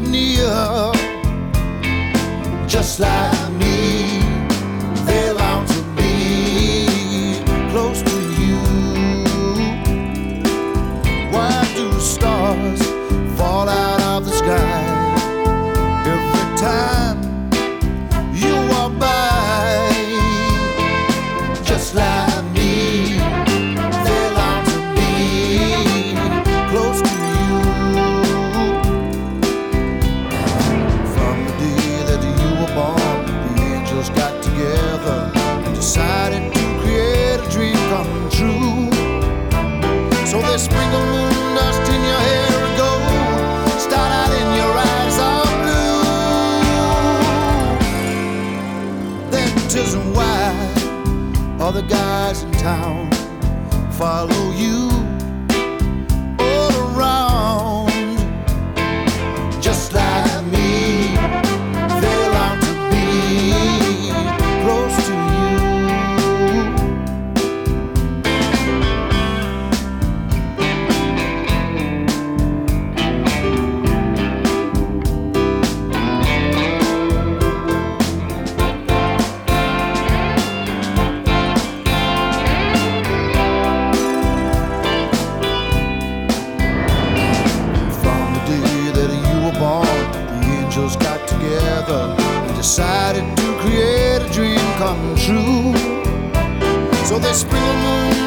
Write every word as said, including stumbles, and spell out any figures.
near, just like me. They long to be close to you. Why do stars fall out of the sky every time you walk by? Just like me, they long to be close to you. From the day that you were born, the angels got together and decided to create a dream come true. So they sprinkle moon dust in your hair and gold, start out in your eyes of blue. Then 'tis why other guys in town follow you all around, just like me. They long to be close to you. From the day that you were born, the angels got together and decided to create a dream come true. So they sprinkle moon